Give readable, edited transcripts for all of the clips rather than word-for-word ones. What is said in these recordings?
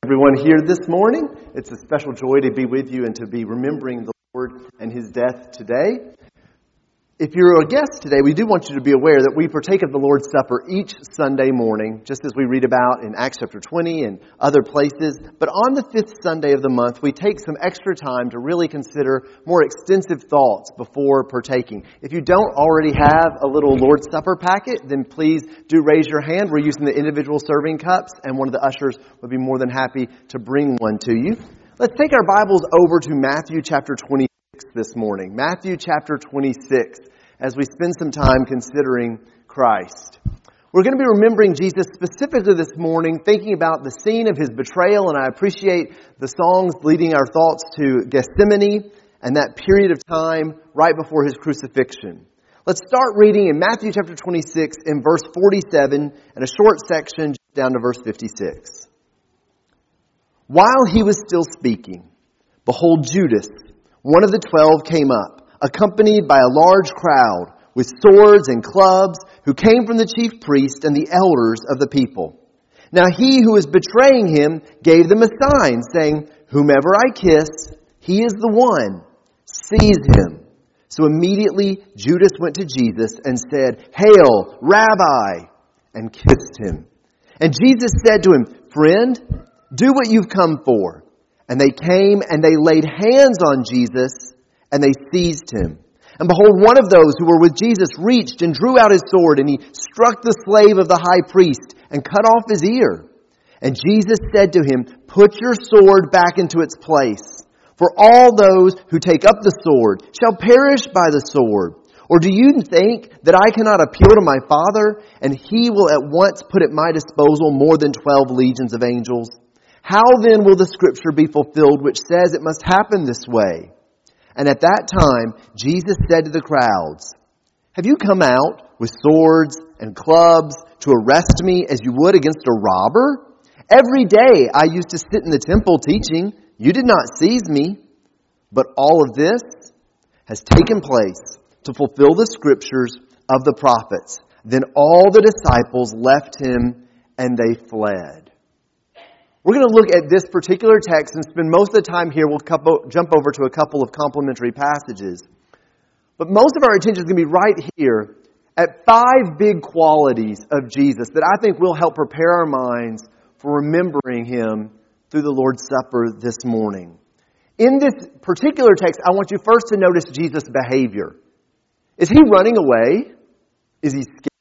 Everyone here this morning. It's a special joy to be with you and to be remembering the Lord and His death today. If you're a guest today, we do want you to be aware that we partake of the Lord's Supper each Sunday morning, just as we read about in Acts chapter 20 and other places. But on the fifth Sunday of the month, we take some extra time to really consider more extensive thoughts before partaking. If you don't already have a little Lord's Supper packet, then please do raise your hand. We're using the individual serving cups, and one of the ushers would be more than happy to bring one to you. Let's take our Bibles over to Matthew chapter 26 this morning. Matthew chapter 26. As we spend some time considering Christ. We're going to be remembering Jesus specifically this morning, thinking about the scene of His betrayal, and I appreciate the songs leading our thoughts to Gethsemane and that period of time right before His crucifixion. Let's start reading in Matthew chapter 26 in verse 47 and a short section down to verse 56. While He was still speaking, behold, Judas, one of the 12, came up, accompanied by a large crowd with swords and clubs, who came from the chief priest and the elders of the people. Now he who was betraying Him gave them a sign, saying, "Whomever I kiss, he is the one. Seize him." So immediately Judas went to Jesus and said, "Hail, Rabbi," and kissed Him. And Jesus said to him, "Friend, do what you've come for." And they came and they laid hands on Jesus, and they seized Him. And behold, one of those who were with Jesus reached and drew out his sword, and he struck the slave of the high priest and cut off his ear. And Jesus said to him, "Put your sword back into its place. For all those who take up the sword shall perish by the sword. Or do you think that I cannot appeal to my Father, and He will at once put at my disposal more than 12 legions of angels? How then will the scripture be fulfilled which says it must happen this way?" And at that time, Jesus said to the crowds, "Have you come out with swords and clubs to arrest me as you would against a robber? Every day I used to sit in the temple teaching. You did not seize me. But all of this has taken place to fulfill the scriptures of the prophets." Then all the disciples left Him and they fled. We're going to look at this particular text and spend most of the time here. We'll jump over to a couple of complementary passages. But most of our attention is going to be right here at 5 big qualities of Jesus that I think will help prepare our minds for remembering Him through the Lord's Supper this morning. In this particular text, I want you first to notice Jesus' behavior. Is He running away? Is He scared?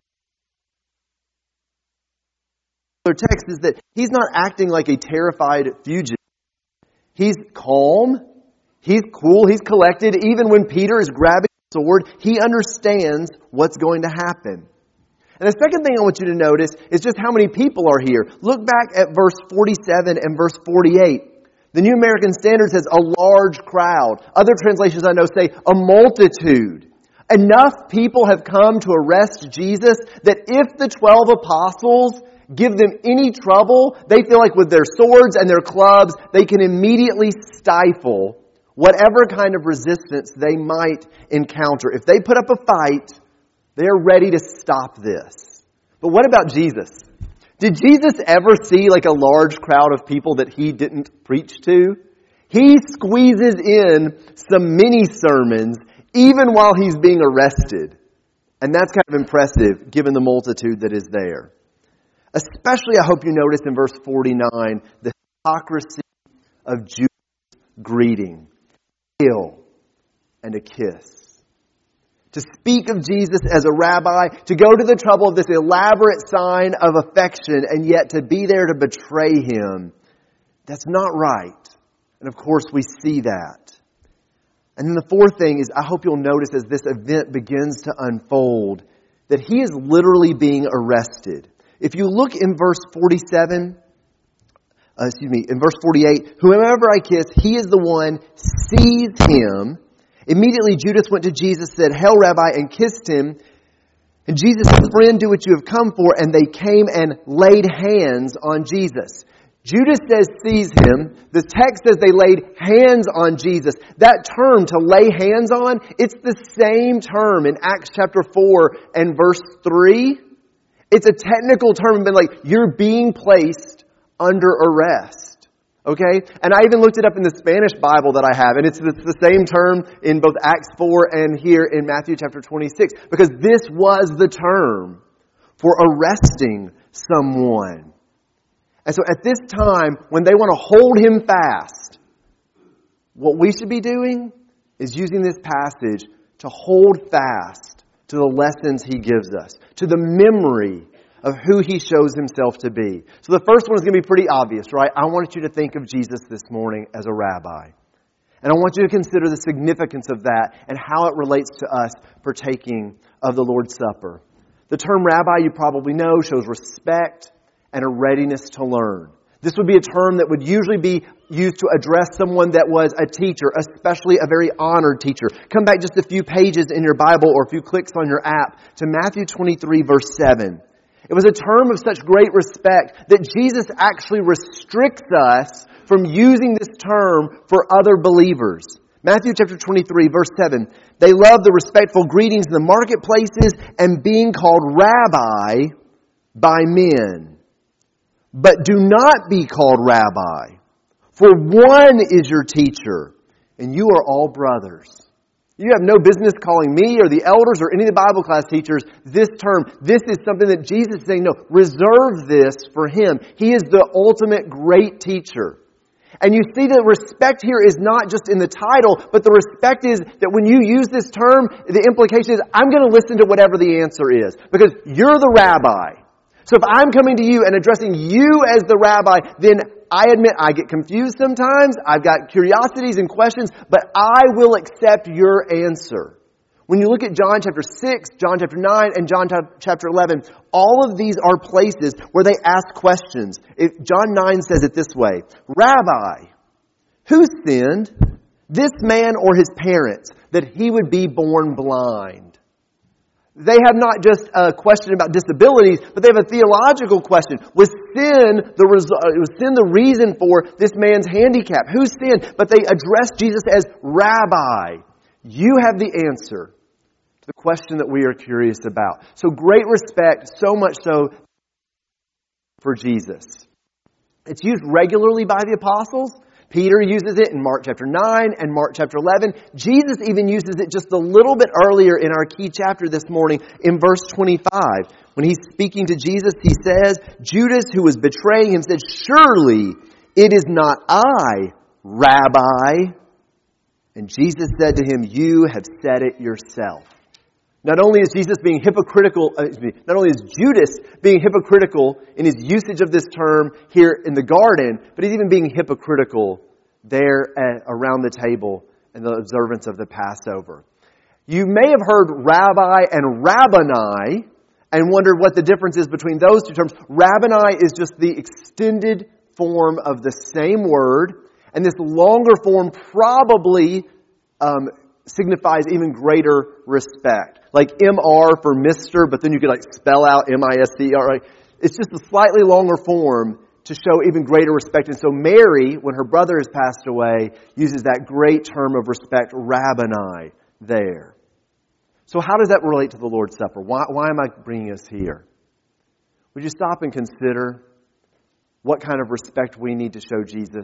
Text is that He's not acting like a terrified fugitive. He's calm, He's cool, He's collected. Even when Peter is grabbing the sword, He understands what's going to happen. And the second thing I want you to notice is just how many people are here. Look back at verse 47 and verse 48. The New American Standard says a large crowd. Other translations I know say a multitude. Enough people have come to arrest Jesus that if the 12 apostles give them any trouble, they feel like with their swords and their clubs, they can immediately stifle whatever kind of resistance they might encounter. If they put up a fight, they're ready to stop this. But what about Jesus? Did Jesus ever see like a large crowd of people that He didn't preach to? He squeezes in some mini sermons even while He's being arrested. And that's kind of impressive given the multitude that is there. Especially, I hope you notice in verse 49, the hypocrisy of Judas' greeting. Hail and a kiss. To speak of Jesus as a rabbi, to go to the trouble of this elaborate sign of affection, and yet to be there to betray Him, that's not right. And of course, we see that. And then the fourth thing is, I hope you'll notice as this event begins to unfold, that He is literally being arrested. If you look in verse 48, "Whomever I kiss, he is the one. Seize him." Immediately Judas went to Jesus, said, "Hail, Rabbi," and kissed Him. And Jesus said, "Friend, do what you have come for." And they came and laid hands on Jesus. Judas says, "Seize him." The text says they laid hands on Jesus. That term, to lay hands on, it's the same term in Acts chapter 4 and verse 3. It's a technical term, but like you're being placed under arrest. Okay? And I even looked it up in the Spanish Bible that I have, and it's the same term in both Acts 4 and here in Matthew chapter 26, because this was the term for arresting someone. And so at this time, when they want to hold him fast, what we should be doing is using this passage to hold fast to the lessons he gives us, to the memory of who he shows himself to be. So the first one is going to be pretty obvious, right? I want you to think of Jesus this morning as a rabbi. And I want you to consider the significance of that and how it relates to us partaking of the Lord's Supper. The term rabbi, you probably know, shows respect and a readiness to learn. This would be a term that would usually be used to address someone that was a teacher, especially a very honored teacher. Come back just a few pages in your Bible or a few clicks on your app to Matthew 23, verse 7. It was a term of such great respect that Jesus actually restricts us from using this term for other believers. Matthew chapter 23, verse 7. They love the respectful greetings in the marketplaces and being called rabbi by men. But do not be called rabbi, for one is your teacher, and you are all brothers. You have no business calling me or the elders or any of the Bible class teachers this term. This is something that Jesus is saying, no, reserve this for Him. He is the ultimate great teacher. And you see that respect here is not just in the title, but the respect is that when you use this term, the implication is, I'm going to listen to whatever the answer is, because you're the rabbi. So if I'm coming to you and addressing you as the rabbi, then I admit I get confused sometimes. I've got curiosities and questions, but I will accept your answer. When you look at John chapter 6, John chapter 9, and John chapter 11, all of these are places where they ask questions. John 9 says it this way, Rabbi, who sinned, this man or his parents, that he would be born blind? They have not just a question about disabilities, but they have a theological question. Was sin the reason for this man's handicap? Who sinned? But they address Jesus as Rabbi. You have the answer to the question that we are curious about. So great respect, so much so for Jesus. It's used regularly by the apostles. Peter uses it in Mark chapter 9 and Mark chapter 11. Jesus even uses it just a little bit earlier in our key chapter this morning in verse 25. When he's speaking to Jesus, he says, Judas, who was betraying him, said, surely it is not I, Rabbi. And Jesus said to him, you have said it yourself. Not only is Jesus being hypocritical, not only is Judas being hypocritical in his usage of this term here in the garden, but he's even being hypocritical there around the table in the observance of the Passover. You may have heard rabbi and rabboni and wondered what the difference is between those two terms. Rabboni is just the extended form of the same word, and this longer form probably signifies even greater respect. Like MR for Mr., but then you could spell out M-I-S-T-R. Right? It's just a slightly longer form to show even greater respect. And so Mary, when her brother has passed away, uses that great term of respect, rabboni, there. So how does that relate to the Lord's Supper? Why am I bringing us here? Would you stop and consider what kind of respect we need to show Jesus?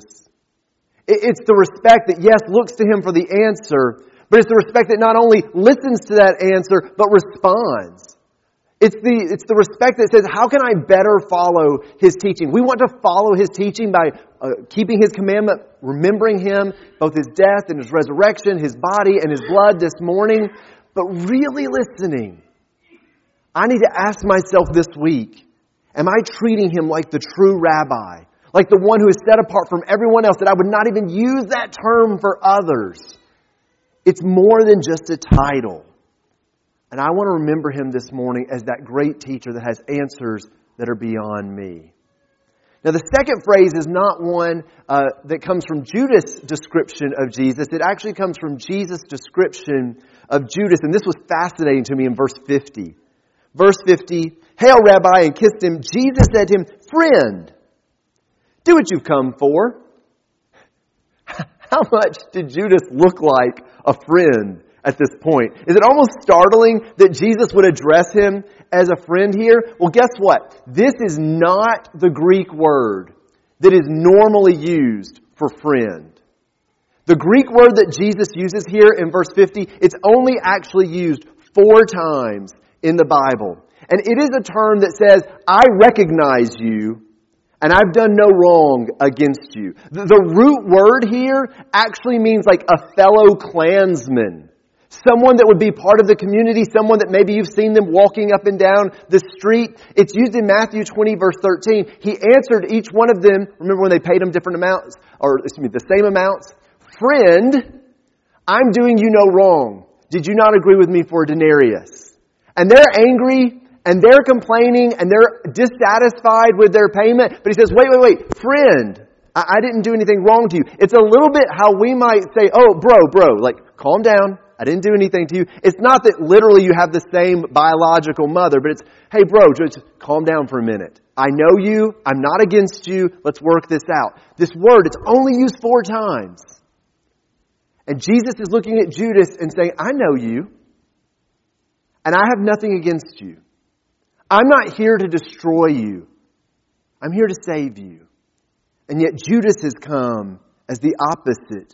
It's the respect that, yes, looks to Him for the answer, but it's the respect that not only listens to that answer, but responds. It's the respect that says, how can I better follow His teaching? We want to follow His teaching by keeping His commandment, remembering Him, both His death and His resurrection, His body and His blood this morning, but really listening. I need to ask myself this week, am I treating Him like the true rabbi? Like the one who is set apart from everyone else, that I would not even use that term for others? It's more than just a title. And I want to remember Him this morning as that great teacher that has answers that are beyond me. Now the second phrase is not one that comes from Judas' description of Jesus. It actually comes from Jesus' description of Judas. And this was fascinating to me in verse 50. Verse 50, Hail Rabbi, and kissed Him. Jesus said to him, Friend, do what you've come for. How much did Judas look like a friend at this point? Is it almost startling that Jesus would address him as a friend here? Well, guess what? This is not the Greek word that is normally used for friend. The Greek word that Jesus uses here in verse 50, it's only actually used 4 times in the Bible. And it is a term that says, I recognize you, and I've done no wrong against you. The root word here actually means like a fellow clansman. Someone that would be part of the community, someone that maybe you've seen them walking up and down the street. It's used in Matthew 20, verse 13. He answered each one of them, remember when they paid him different amounts, the same amounts? Friend, I'm doing you no wrong. Did you not agree with me for a denarius? And they're angry, and they're complaining, and they're dissatisfied with their payment. But he says, wait, friend, I didn't do anything wrong to you. It's a little bit how we might say, oh, bro, like, calm down. I didn't do anything to you. It's not that literally you have the same biological mother, but it's, hey, bro, just calm down for a minute. I know you. I'm not against you. Let's work this out. This word, it's only used 4 times. And Jesus is looking at Judas and saying, I know you, and I have nothing against you. I'm not here to destroy you. I'm here to save you. And yet Judas has come as the opposite